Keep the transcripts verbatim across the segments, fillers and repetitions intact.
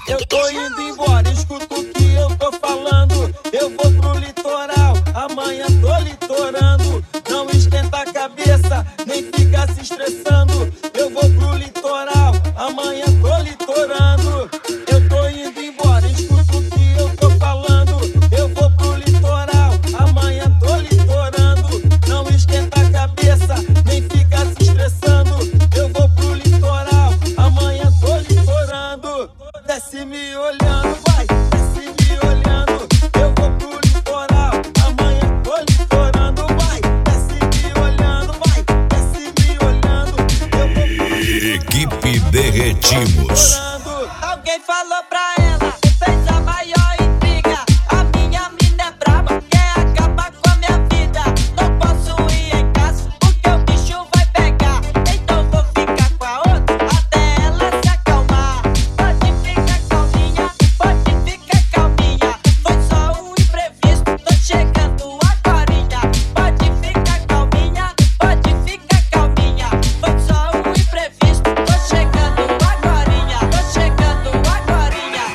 Eu tô indo embora, escuta o que eu tô falando. Eu vou pro litoral, amanhã tô litorando. Não esquenta a cabeça, nem fica se estressando. Eu vou pro litoral, amanhã tô litorando. Eu tô indo embora, escuta o que eu tô falando. Eu vou pro litoral, amanhã tô litorando. Não esquenta a cabeça, nem fica se estressando. Eu vou pro litoral, amanhã tô litorando. Desce me olhando, vai, desce me olhando. Eu vou pro litoral, amanhã tô litorando, vai, desce me olhando, vai, desce me olhando. Eu vou pro litoral, Equipe Derretimos. alguém falou pra ela, fez a maior intriga. A minha mina é braba, quer acabar com a minha vida. Não posso ir em casa, porque o bicho vai pegar. Então vou ficar com a outra, até ela se acalmar. Pode ficar calminha, pode ficar calminha. Foi só um imprevisto, tô chegando agorinha. Pode ficar calminha, pode ficar calminha. Foi só um imprevisto, tô chegando agorinha. Tô chegando agorinha.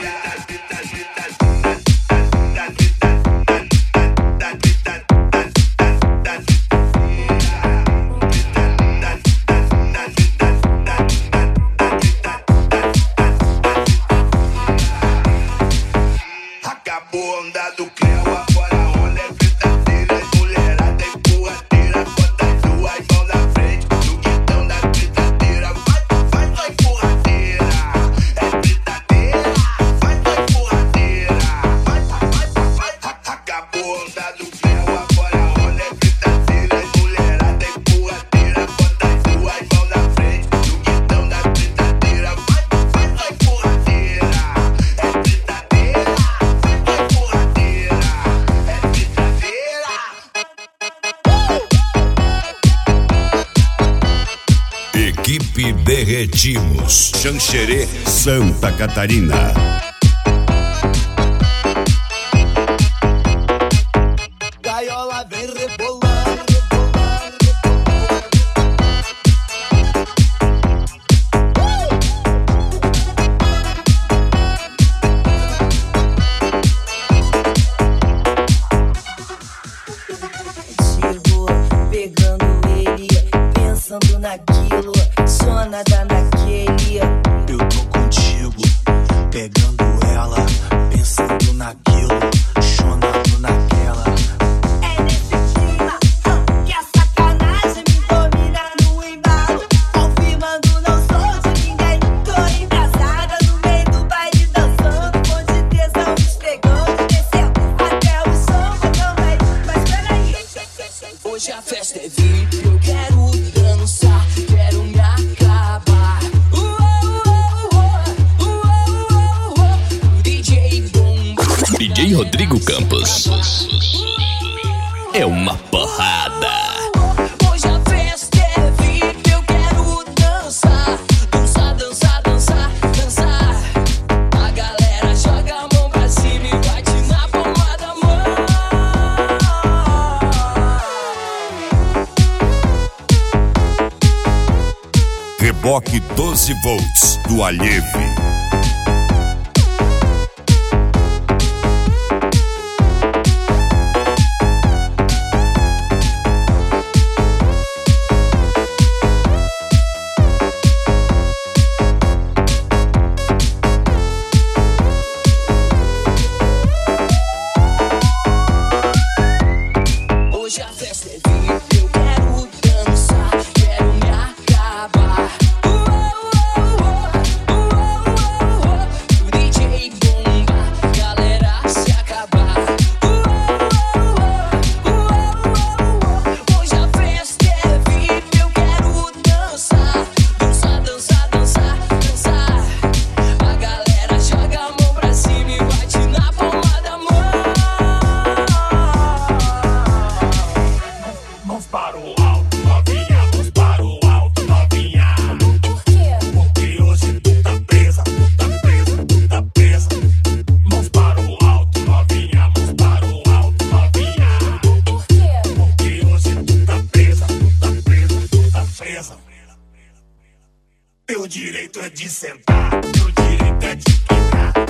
Acabou a onda do Cleo, agora a onda é fritadeira. Mulherada empurradeira, bota as duas mãos na frente no guidão da fritadeira. Vai, vai, vai, empurradeira. É fritadeira, vai, vai, empurradeira. Vai, vai, vai, vai. Acabou a onda do Cleo, agora a onda é fritadeira. Mulherada empurradeira, bota as duas mãos na frente no guidão da fritadeira. Vai, vai, vai, empurradeira. É fritadeira, vai, vai, empurradeira. É fritadeira. Equipe Derretimos. Xanxerê, Santa Catarina. Gaiola vem rebolando. Chegou pegando ele, pensando naquilo, só nada naquele. Eu tô contigo, pegando ela, pensando naquilo, chonando naquela. É nesse clima ah, que a sacanagem me domina no embalo, confirmando não sou de ninguém. Tô embrasada no meio do baile dançando, com de tesão esfregando, descendo até o som também. Mas peraí, Hoje a festa é V I P, eu quero dançar, quero me acabar. Uou, uou, uou, uou, uou. D J Bomba. D J Rodrigo Campos. É uma porrada. Hoje a festa é V I P, eu quero dançar. Dançar, dançar, dançar, dançar. A galera joga a mão pra cima e bate na palma da mão. Reboque doze volts do Alheve. Hoje a festa é V I P, eu quero dançar, quero me acabar. Uou, uou, uou, uou, uou. D J Bomba, galera se acabar. Uou, uou, uou, uou. Hoje a festa é V I P, eu quero dançar. Dançar, dançar, dançar, dançar. A galera joga a mão pra cima e bate na palma da mão. Mãos para o alto, novinha, mãos para o alto, novinha. por quê? Porque hoje tu tá presa, tu tá presa, tu tá presa. Mãos para o alto, novinha, mãos para o alto, novinha. Por quê? Porque hoje tu tá presa, tu tá presa, tu tá presa. Teu direito é de sentar, teu direito é de quicar.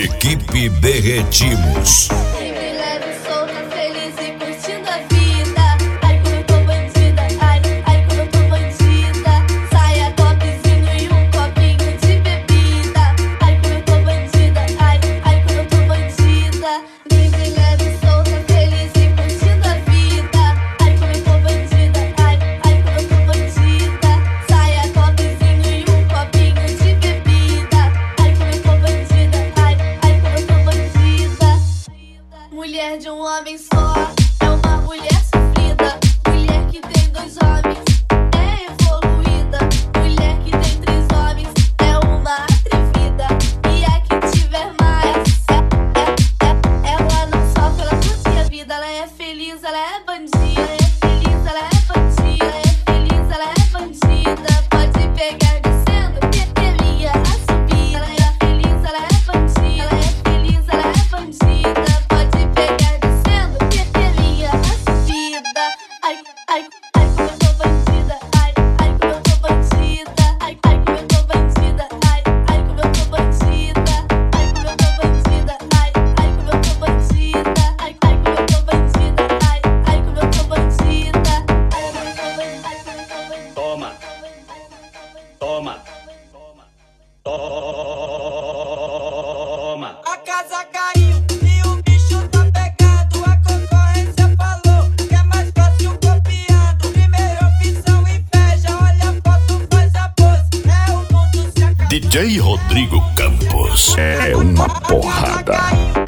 Equipe Derretimos. Livre, leve, solta, feliz e curtindo a vida. Ai, como eu tô bandida, ai, ai, como eu tô bandida. Saia, topzinho e um copinho de bebida. Ai, como eu tô bandida, ai, ai, como eu tô bandida. Livre, leve, solta, feliz e curtindo a vida. Ai, como eu tô bandida, ai, ai, como eu tô bandida. Saia, topzinho e um copinho de bebida. Ai, como eu tô bandida, ai, ai, como eu tô bandida. Mulher de um homem só é uma mulher sofrida. Mulher que tem dois homens é evoluída. Mulher que tem três homens é uma atrevida. E a que tiver mais é, é, é, ela não sofre, ela curte a vida. Ela é feliz, ela é bandida. Ela é feliz, ela é bandida. Ela é feliz, ela é bandida. Pode pegar descendo, pepelinha a subir. Ela é feliz, ela é bandida. Ela é feliz, ela é bandida. Pode pegar descendo, pepelinha a subida. Ai, ai, ai, como eu tô bandida. Ai, ai, como eu tô bandida. Ai, ai, como eu tô bandida. Ai, ai, como eu tô bandida. Ai, como eu tô bandida. Ai, ai, como eu tô bandida. Ai, ai, como eu tô bandida. Ai, ai, como eu tô bandida. Ai, como eu tô bandida. Toma, toma, toma. A casa caiu e o bicho tá pegado. A concorrência falou que é mais fácil copiando. Primeira opção, inveja. Olha a foto, faz a pose. É o mundo se acabando. D J Rodrigo Campos é uma porrada.